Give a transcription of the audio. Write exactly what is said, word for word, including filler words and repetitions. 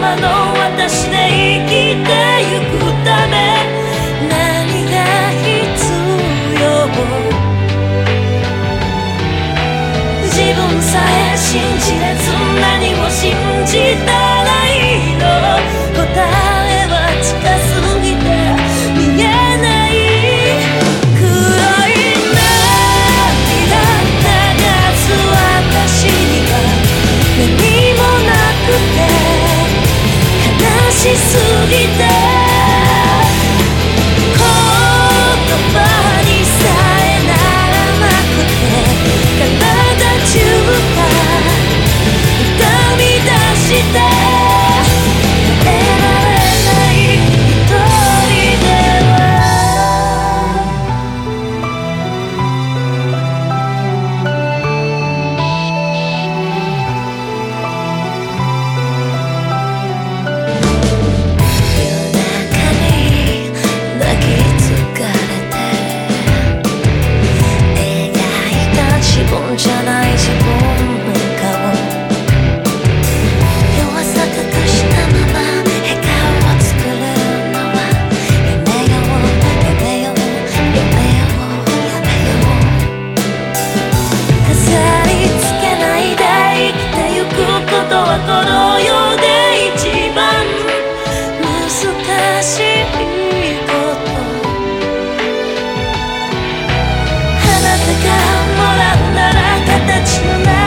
まの私で生きてゆくため何が必要？自分さえ信じれず何を信じたらいいの？答えは近すぎて見えない。黒い涙流す私には何もなくて悲しすぎて言葉にさえならなくて体中が痛み出して耐えられない一人で夜中に抱きつかれて描いた自分じゃない自分の顔弱さ隠したまま笑顔を作るのはやめようやめようやめようやめよう飾りつけないで生きてゆくことはこの世で一番難しいこと。あなたがもらうなら形のない